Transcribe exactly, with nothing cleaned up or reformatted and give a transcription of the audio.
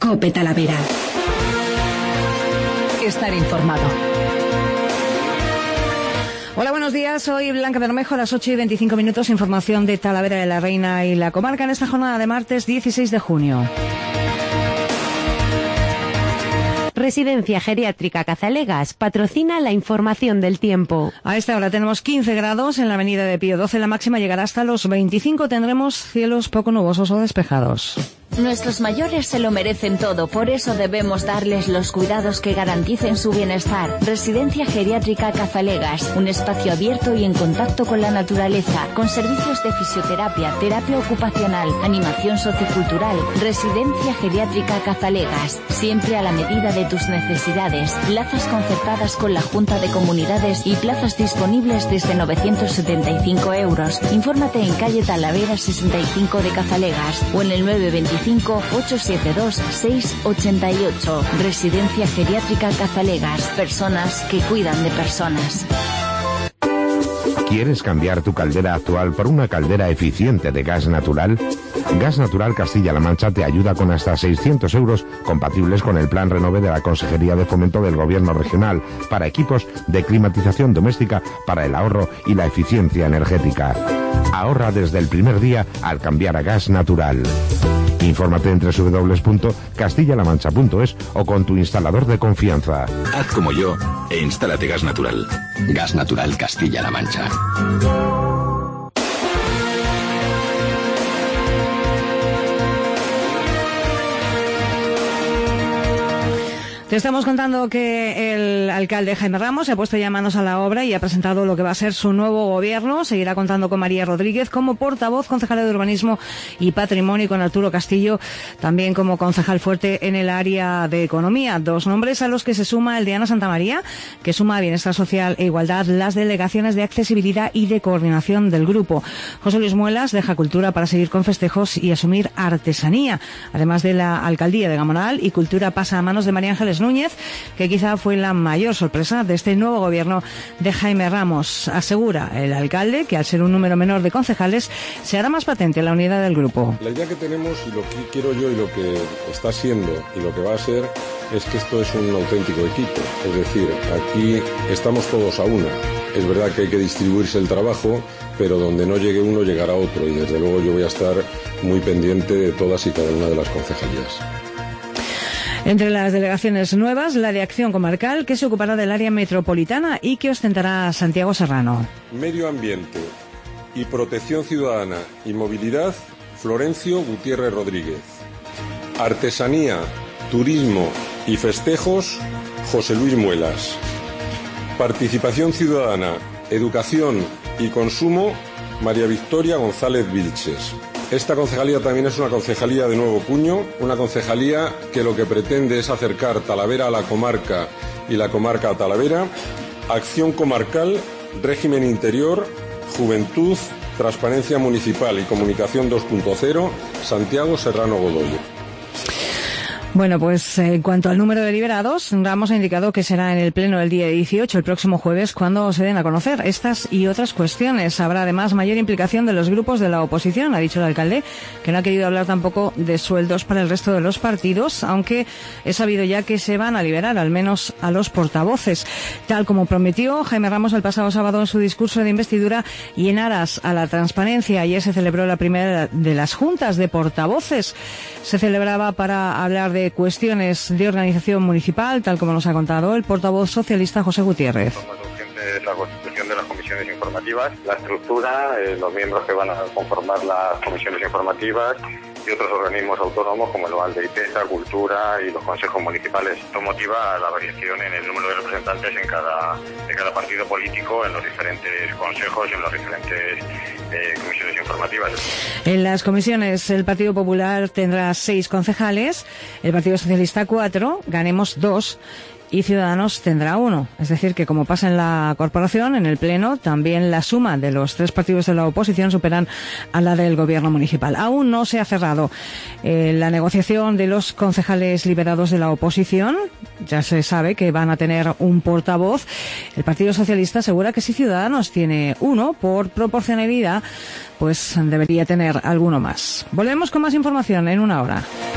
COPE Talavera. Estar informado. Hola, buenos días. Soy Blanca Bermejo, a las ocho y veinticinco minutos. Información de Talavera de la Reina y la comarca en esta jornada de martes dieciséis de junio. Residencia Geriátrica Cazalegas patrocina la información del tiempo. A esta hora tenemos quince grados en la avenida de Pío doce. La máxima llegará hasta los veinticinco. Tendremos cielos poco nubosos o despejados. Nuestros mayores se lo merecen todo, por eso debemos darles los cuidados que garanticen su bienestar. Residencia Geriátrica Cazalegas, un espacio abierto y en contacto con la naturaleza, con servicios de fisioterapia, terapia ocupacional, animación sociocultural. Residencia Geriátrica Cazalegas, siempre a la medida de tus necesidades. Plazas concertadas con la Junta de Comunidades y plazas disponibles desde novecientos setenta y cinco euros. Infórmate en calle Talavera sesenta y cinco de Cazalegas o en el nueve veinticinco ocho siete dos seis ocho ocho. Residencia Geriátrica Cazalegas. Personas que cuidan de personas. ¿Quieres cambiar tu caldera actual por una caldera eficiente de gas natural? Gas Natural Castilla-La Mancha te ayuda con hasta seiscientos euros compatibles con el Plan Renove de la Consejería de Fomento del Gobierno Regional para equipos de climatización doméstica para el ahorro y la eficiencia energética. Ahorra desde el primer día al cambiar a gas natural. Infórmate en doble u doble u doble u punto castilla la mancha punto es o con tu instalador de confianza. Haz como yo e instálate Gas Natural. Gas Natural Castilla-La Mancha. Te estamos contando que el alcalde Jaime Ramos se ha puesto ya manos a la obra y ha presentado lo que va a ser su nuevo gobierno. Seguirá contando con María Rodríguez como portavoz, concejala de Urbanismo y Patrimonio, y con Arturo Castillo también como concejal fuerte en el área de Economía. Dos nombres a los que se suma el de Ana Santamaría, que suma a Bienestar Social e Igualdad las delegaciones de accesibilidad y de coordinación del grupo. José Luis Muelas deja Cultura para seguir con festejos y asumir Artesanía. Además de la alcaldía de Gamonal, y Cultura pasa a manos de María Ángeles Núñez, que quizá fue la mayor sorpresa de este nuevo gobierno de Jaime Ramos. Asegura el alcalde que al ser un número menor de concejales se hará más patente la unidad del grupo. La idea que tenemos y lo que quiero yo y lo que está siendo y lo que va a ser es que esto es un auténtico equipo. Es decir, aquí estamos todos a una. Es verdad que hay que distribuirse el trabajo, pero donde no llegue uno llegará otro, y desde luego yo voy a estar muy pendiente de todas y cada una de las concejalías. Entre las delegaciones nuevas, la de Acción Comarcal, que se ocupará del área metropolitana y que ostentará Santiago Serrano. Medio Ambiente y Protección Ciudadana y Movilidad, Florencio Gutiérrez Rodríguez. Artesanía, Turismo y Festejos, José Luis Muelas. Participación Ciudadana, Educación y Consumo, María Victoria González Vilches. Esta concejalía también es una concejalía de nuevo cuño, una concejalía que lo que pretende es acercar Talavera a la comarca y la comarca a Talavera. Acción Comarcal, Régimen Interior, Juventud, Transparencia Municipal y Comunicación dos punto cero, Santiago Serrano Godoy. Bueno, pues en cuanto al número de liberados, Ramos ha indicado que será en el pleno del día dieciocho, el próximo jueves, cuando se den a conocer estas y otras cuestiones. Habrá además mayor implicación de los grupos de la oposición. Ha dicho el alcalde que no ha querido hablar tampoco de sueldos para el resto de los partidos, aunque he sabido ya que se van a liberar, al menos a los portavoces. Tal como prometió Jaime Ramos el pasado sábado en su discurso de investidura, y en aras a la transparencia, ayer se celebró la primera de las juntas de portavoces. Se celebraba para hablar de cuestiones de organización municipal, tal como nos ha contado el portavoz socialista José Gutiérrez. La constitución de las comisiones informativas, la estructura, eh, los miembros que van a conformar las comisiones informativas y otros organismos autónomos como el Valdeitesa, Cultura y los consejos municipales. Esto motiva la variación en el número de representantes en cada, de cada partido político en los diferentes consejos y en las diferentes eh, comisiones informativas. En las comisiones el Partido Popular tendrá seis concejales, el Partido Socialista cuatro, Ganemos dos, y Ciudadanos tendrá uno. Es decir, que como pasa en la corporación, en el Pleno, también la suma de los tres partidos de la oposición superan a la del Gobierno municipal. Aún no se ha cerrado eh, la negociación de los concejales liberados de la oposición. Ya se sabe que van a tener un portavoz. El Partido Socialista asegura que si Ciudadanos tiene uno, por proporcionalidad, pues debería tener alguno más. Volvemos con más información en una hora.